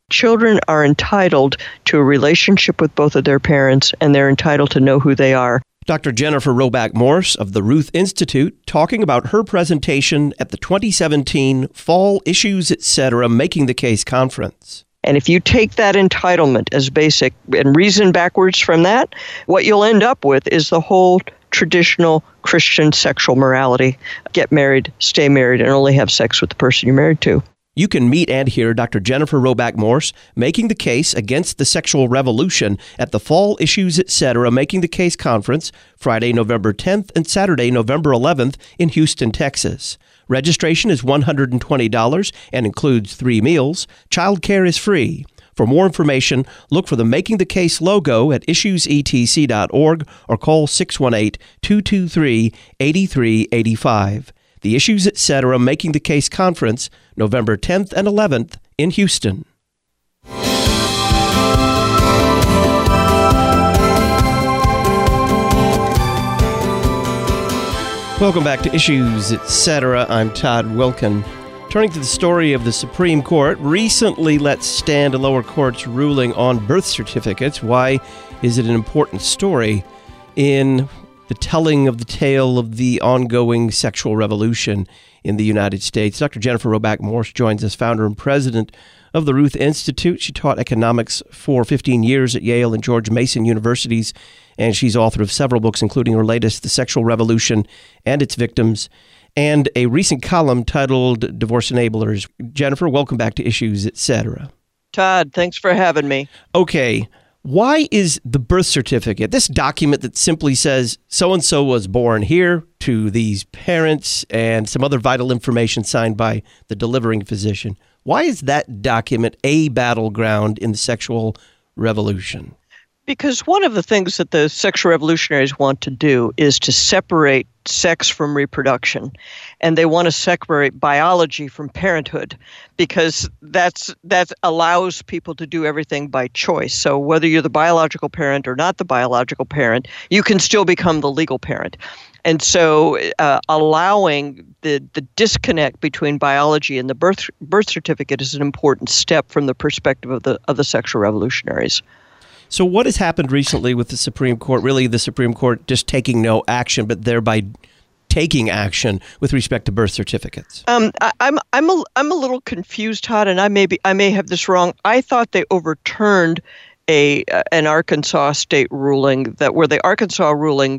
Children are entitled to a relationship with both of their parents, and they're entitled to know who they are. Dr. Jennifer Roback Morse of the Ruth Institute talking about her presentation at the 2017 Fall Issues, Etc. Making the Case Conference. And if you take that entitlement as basic and reason backwards from that, what you'll end up with is the whole traditional Christian sexual morality. Get married, stay married, and only have sex with the person you're married to. You can meet and hear Dr. Jennifer Roback Morse making the case against the sexual revolution at the Fall Issues, Etc. Making the Case Conference, Friday, November 10th and Saturday, November 11th in Houston, Texas. Registration is $120 and includes 3 meals. Childcare is free. For more information, look for the Making the Case logo at issuesetc.org or call 618-223-8385. The Issues, Etc. Making the Case Conference, November 10th and 11th in Houston. Welcome back to Issues, Etc. I'm Todd Wilkin. Turning to the story of the Supreme Court, recently let stand a lower court's ruling on birth certificates. Why is it an important story in the telling of the tale of the ongoing sexual revolution in the United States? Dr. Jennifer Roback Morse joins us, founder and president of the Ruth Institute. She taught economics for 15 years at Yale and George Mason universities, and she's author of several books, including her latest, The Sexual Revolution and Its Victims, and a recent column titled Divorce Enablers. Jennifer, welcome back to Issues, Etc. Todd, thanks for having me. Okay. Why is the birth certificate, this document that simply says so-and-so was born here to these parents and some other vital information signed by the delivering physician, why is that document a battleground in the sexual revolution? Because one of the things that the sexual revolutionaries want to do is to separate sex from reproduction. And they want to separate biology from parenthood, because that allows people to do everything by choice. So whether you're the biological parent or not the biological parent, you can still become the legal parent. And so allowing the disconnect between biology and the birth certificate is an important step from the perspective of the sexual revolutionaries. So what has happened recently with the Supreme Court, really the Supreme Court just taking no action, but thereby taking action with respect to birth certificates? I'm a little confused, Todd, and I may have this wrong. I thought they overturned an Arkansas state ruling where the Arkansas ruling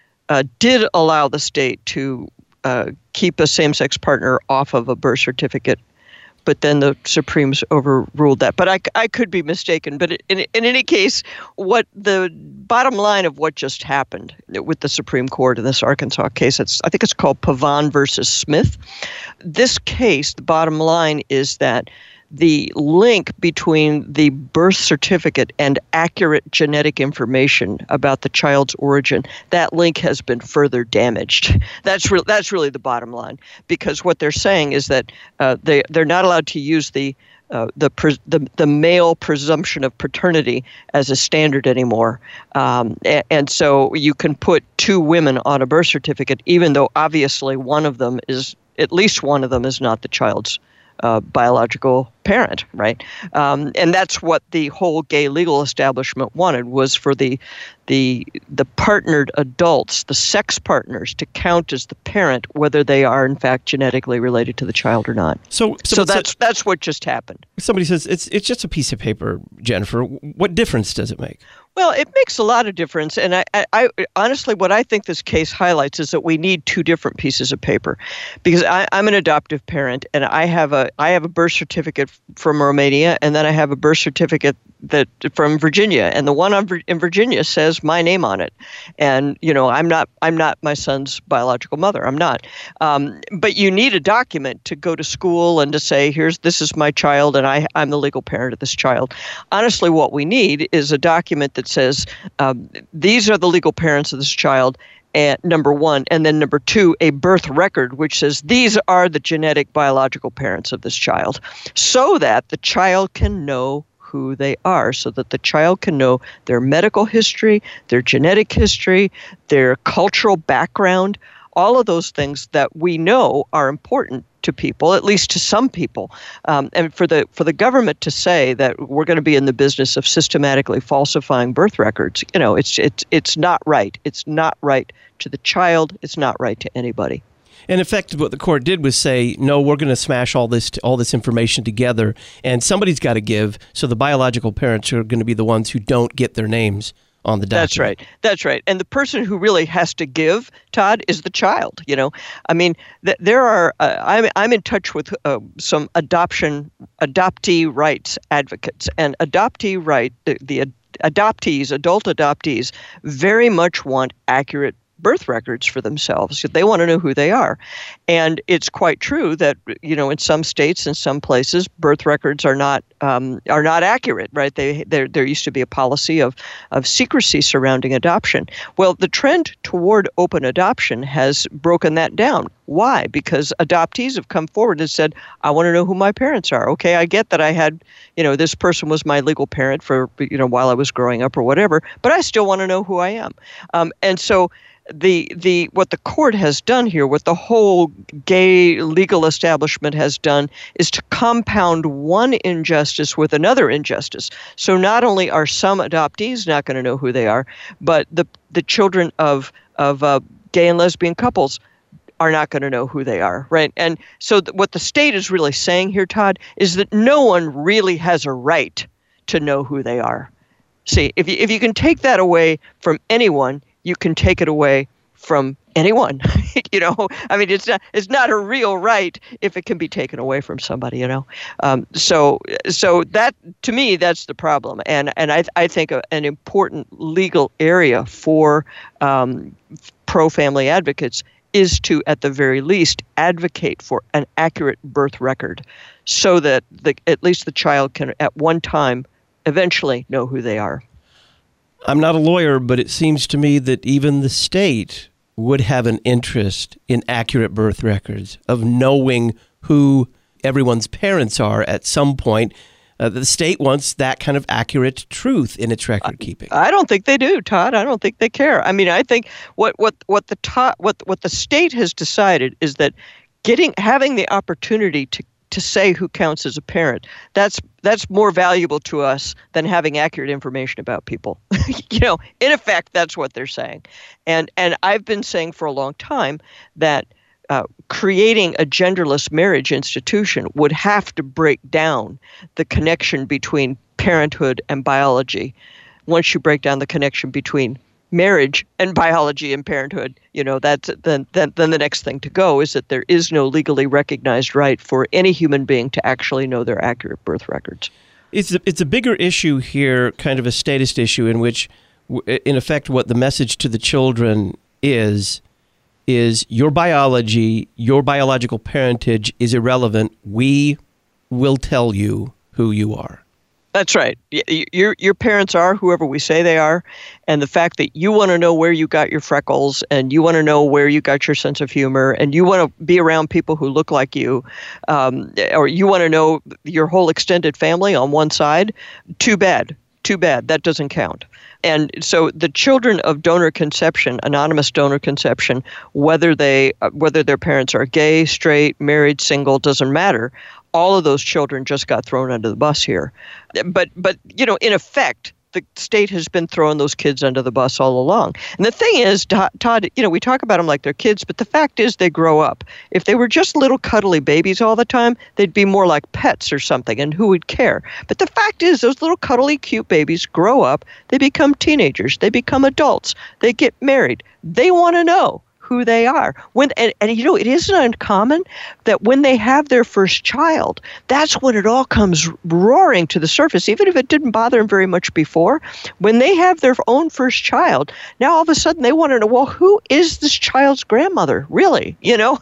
did allow the state to keep a same-sex partner off of a birth certificate. But then the Supremes overruled that. But I could be mistaken. But in any case, what the bottom line of what just happened with the Supreme Court in this Arkansas case, I think it's called Pavon versus Smith. This case, the bottom line is that the link between the birth certificate and accurate genetic information about the child's origin, that link has been further damaged. That's really the bottom line, because what they're saying is that they're not allowed to use the male presumption of paternity as a standard anymore. And so you can put 2 women on a birth certificate, even though obviously at least one of them is not the child's biological parent, right? And that's what the whole gay legal establishment wanted, was for the partnered adults, the sex partners, to count as the parent, whether they are in fact genetically related to the child or not. So that's what just happened. Somebody says it's just a piece of paper, Jennifer. What difference does it make? Well, it makes a lot of difference. And I honestly, what I think this case highlights is that we need 2 different pieces of paper, because I'm an adoptive parent, and I have a birth certificate from Romania, and then I have a birth certificate from Virginia, and the one in Virginia says my name on it. And I'm not my son's biological mother. I'm not. But you need a document to go to school and to say, this is my child, and I'm the legal parent of this child. Honestly, what we need is a document that says these are the legal parents of this child. And number 1, and then number 2, a birth record, which says these are the genetic biological parents of this child, so that the child can know who they are, so that the child can know their medical history, their genetic history, their cultural background, all of those things that we know are important to people, at least to some people. And for the government to say that we're going to be in the business of systematically falsifying birth records, it's not right. It's not right to the child. It's not right to anybody. In effect, what the court did was say, no, we're going to smash all this information together, and somebody's got to give, so the biological parents are going to be the ones who don't get their names on the document. That's right. And the person who really has to give, Todd, is the child. I mean, there are. I'm in touch with some adoptee rights advocates, and the adoptees, adult adoptees, very much want accurate birth records for themselves. They want to know who they are. And it's quite true that, in some states and some places, birth records are not accurate, right? There used to be a policy of secrecy surrounding adoption. Well, the trend toward open adoption has broken that down. Why? Because adoptees have come forward and said, I want to know who my parents are. Okay, I get that I had, this person was my legal parent for, while I was growing up or whatever, but I still want to know who I am. And so what the court has done here, what the whole gay legal establishment has done, is to compound one injustice with another injustice. So not only are some adoptees not going to know who they are, but the children of gay and lesbian couples are not going to know who they are, right? And so what the state is really saying here, Todd, is that no one really has a right to know who they are. See, if you can take that away from anyone, you can take it away from anyone. I mean, it's not a real right if it can be taken away from somebody. So that, to me, that's the problem, and I think an important legal area for pro-family advocates is to, at the very least, advocate for an accurate birth record, so that at least the child can, at one time, eventually know who they are. I'm not a lawyer, but it seems to me that even the state would have an interest in accurate birth records, of knowing who everyone's parents are at some point. The state wants that kind of accurate truth in its record keeping. I don't think they do, Todd. I don't think they care. I mean, I think what the state has decided is that having the opportunity to say who counts as a parent, that's more valuable to us than having accurate information about people. In effect, that's what they're saying. And I've been saying for a long time that creating a genderless marriage institution would have to break down the connection between parenthood and biology. Once you break down the connection between marriage and biology and parenthood, that's then the next thing to go is that there is no legally recognized right for any human being to actually know their accurate birth records. It's a bigger issue here, kind of a statist issue, in which, in effect, what the message to the children is your biology, your biological parentage is irrelevant. We will tell you who you are. That's right. Your parents are whoever we say they are, and the fact that you want to know where you got your freckles, and you want to know where you got your sense of humor, and you want to be around people who look like you, or you want to know your whole extended family on one side, too bad. That doesn't count. And so the children of donor conception, anonymous donor conception, whether their parents are gay, straight, married, single, doesn't matter. All of those children just got thrown under the bus here. But in effect, the state has been throwing those kids under the bus all along. And the thing is, Todd, we talk about them like they're kids, but the fact is they grow up. If they were just little cuddly babies all the time, they'd be more like pets or something, and who would care? But the fact is, those little cuddly, cute babies grow up, they become teenagers, they become adults, they get married. They want to know who they are. And it isn't uncommon that when they have their first child, that's when it all comes roaring to the surface, even if it didn't bother them very much before. When they have their own first child, now all of a sudden they want to know, well, who is this child's grandmother, really?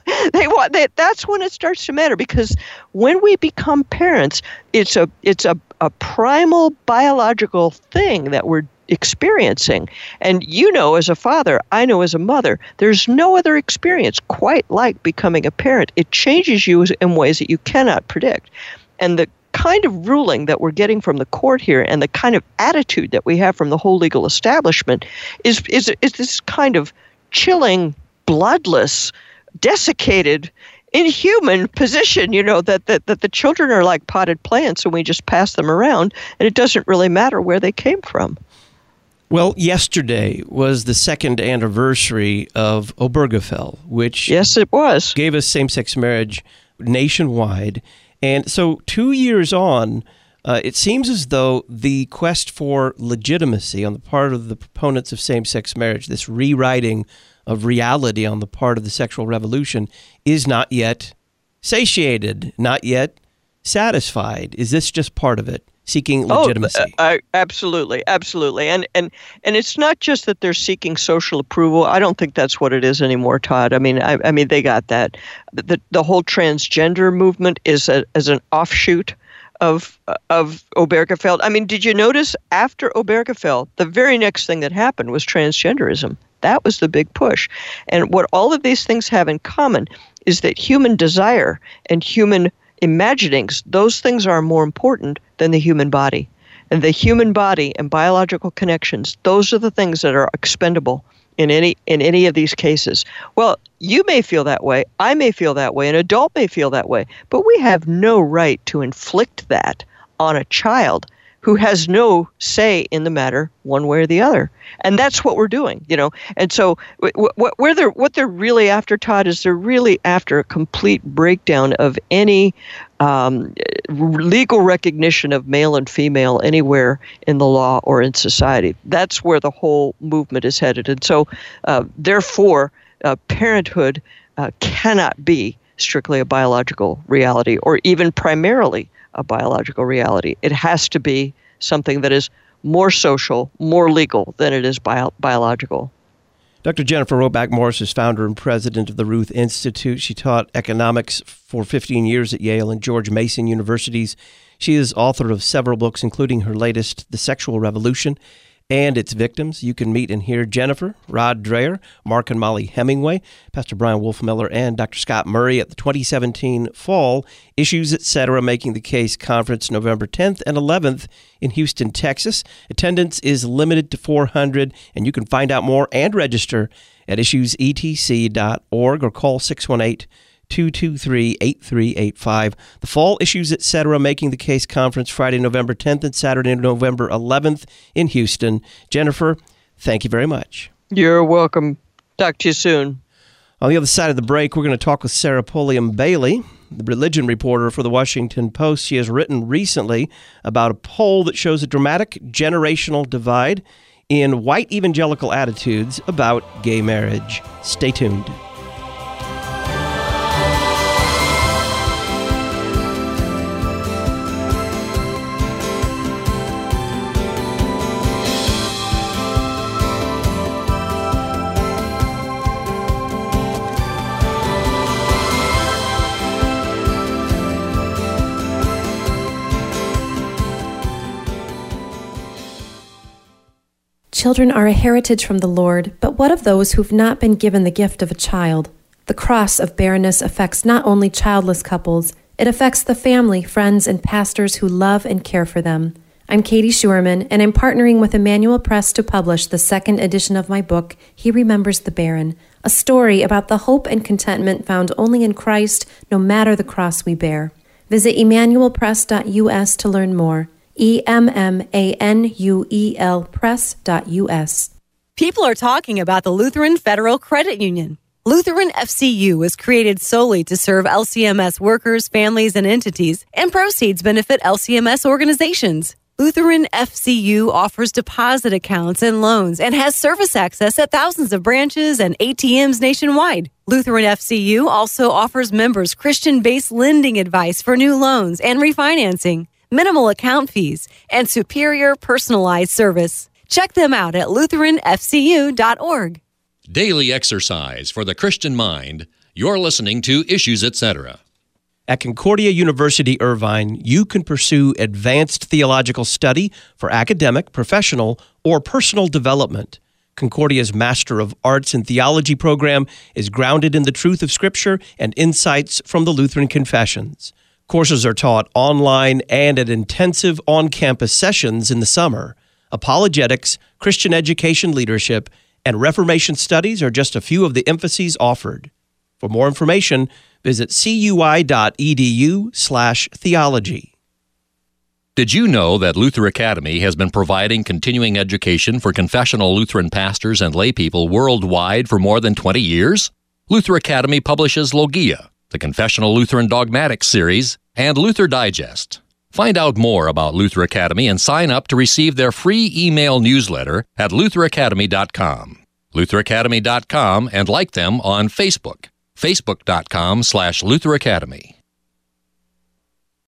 That's when it starts to matter, because when we become parents, it's a primal biological thing that we're experiencing. And as a father, I know as a mother, there's no other experience quite like becoming a parent. It changes you in ways that you cannot predict. And the kind of ruling that we're getting from the court here, and the kind of attitude that we have from the whole legal establishment, is this kind of chilling, bloodless, desiccated inhuman position, that the children are like potted plants and we just pass them around and it doesn't really matter where they came from. Well, yesterday was the second anniversary of Obergefell, which yes, it was. Gave us same-sex marriage nationwide. And so 2 years on, it seems as though the quest for legitimacy on the part of the proponents of same-sex marriage, this rewriting of reality on the part of the sexual revolution, is not yet satiated, not yet satisfied. Is this just part of it? Seeking legitimacy. Absolutely. And it's not just that they're seeking social approval. I don't think that's what it is anymore, Todd. I mean, they got that. The whole transgender movement is as an offshoot of Obergefell. I mean, did you notice after Obergefell, the very next thing that happened was transgenderism? That was the big push. And what all of these things have in common is that human desire and human imaginings, those things are more important than the human body. And the human body and biological connections, those are the things that are expendable in any of these cases. Well, you may feel that way, I may feel that way, an adult may feel that way, but we have no right to inflict that on a child who has no say in the matter one way or the other. And that's what we're doing, And so what they're really after, Todd, is they're really after a complete breakdown of any legal recognition of male and female anywhere in the law or in society. That's where the whole movement is headed. And so, therefore, parenthood cannot be strictly a biological reality or even primarily a biological reality. It has to be something that is more social, more legal than it is biological. Dr. Jennifer Roback Morse is founder and president of the Ruth Institute. She taught economics for 15 years at Yale and George Mason universities. She is author of several books, including her latest, The Sexual Revolution and Its Victims. You can meet and hear Jennifer, Rod Dreher, Mark and Molly Hemingway, Pastor Brian Wolfmiller, and Dr. Scott Murray at the 2017 Fall Issues Etc. Making the Case Conference, November 10th and 11th in Houston, Texas. Attendance is limited to 400, and you can find out more and register at issuesetc.org or call 618-223-8385. The Fall Issues Etc. Making the Case Conference, Friday, November 10th and Saturday, November 11th in Houston. Jennifer, thank you very much. You're welcome. Talk to you soon. On the other side of the break, we're going to talk with Sarah Pulliam Bailey, the religion reporter for the Washington Post. She has written recently about a poll that shows a dramatic generational divide in white evangelical attitudes about gay marriage. Stay tuned. Children are a heritage from the Lord, but what of those who've not been given the gift of a child? The cross of barrenness affects not only childless couples, it affects the family, friends, and pastors who love and care for them. I'm Katie Schuerman, and I'm partnering with Emmanuel Press to publish the second edition of my book, He Remembers the Barren, a story about the hope and contentment found only in Christ, no matter the cross we bear. Visit emmanuelpress.us to learn more. EMMANUEL press.us. People are talking about the Lutheran Federal Credit Union. Lutheran FCU was created solely to serve LCMS workers, families, and entities, and proceeds benefit LCMS organizations. Lutheran FCU offers deposit accounts and loans and has service access at thousands of branches and ATMs nationwide. Lutheran FCU also offers members Christian-based lending advice for new loans and refinancing, minimal account fees, and superior personalized service. Check them out at lutheranfcu.org. Daily exercise for the Christian mind. You're listening to Issues Etc. At Concordia University Irvine, you can pursue advanced theological study for academic, professional, or personal development. Concordia's Master of Arts in Theology program is grounded in the truth of Scripture and insights from the Lutheran Confessions. Courses are taught online and at intensive on-campus sessions in the summer. Apologetics, Christian education leadership, and Reformation studies are just a few of the emphases offered. For more information, Visit cui.edu/theology. Did you know that Luther Academy has been providing continuing education for confessional Lutheran pastors and laypeople worldwide for more than 20 years? Luther Academy publishes Logia, the Confessional Lutheran Dogmatics series, and Luther Digest. Find out more about Luther Academy and sign up to receive their free email newsletter at lutheracademy.com. lutheracademy.com, and like them on Facebook, facebook.com/Luther Academy.